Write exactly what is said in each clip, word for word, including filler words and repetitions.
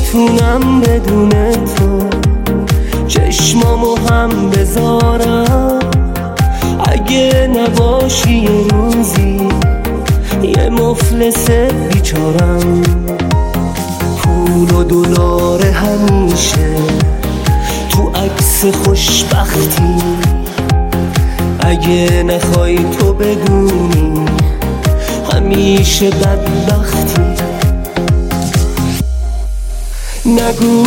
نمیتونم بدون تو چشمامو هم بذارم. اگه نباشی یه روزی یه مفلس بیچارم. پول و دلار همیشه تو عکس خوشبختی. اگه نخوای تو بدونی همیشه بدبختی. نگو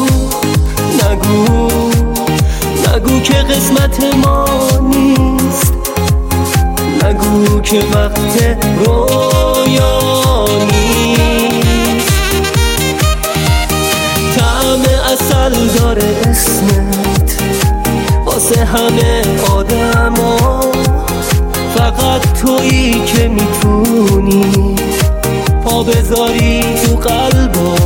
نگو نگو که قسمت ما نیست. نگو که وقت رویا نیست. طعم عسل داره اسمت واسه همه آدما. فقط تویی که میتونی پا بذاری تو قلبا.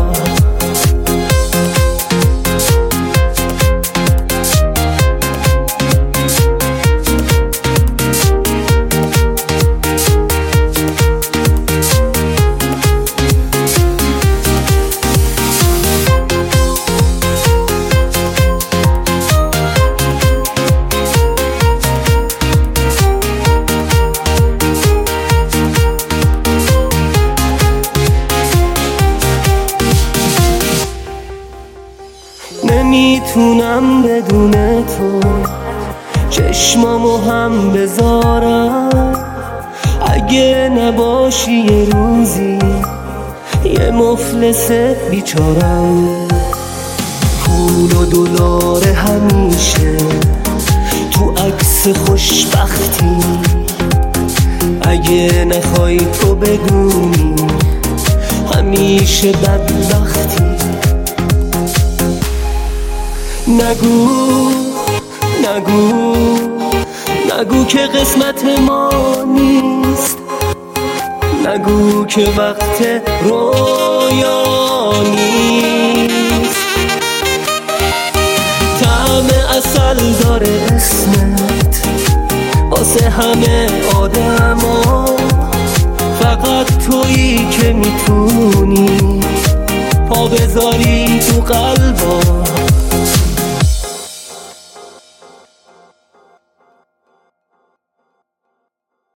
نمیتونم بدون تو چشمامو هم بذارم. اگه نباشی یه روزی یه مفلس بیچارم. پول و دلار همیشه تو عکس خوشبختی. اگه نخوای تو بدونی همیشه بدبختی. نگو نگو نگو که قسمت ما نیست. نگو که وقت رویا نیست. طعم عسل داره اسمت واسه همه آدما. فقط تویی که میتونی پا بذاری تو قلبا.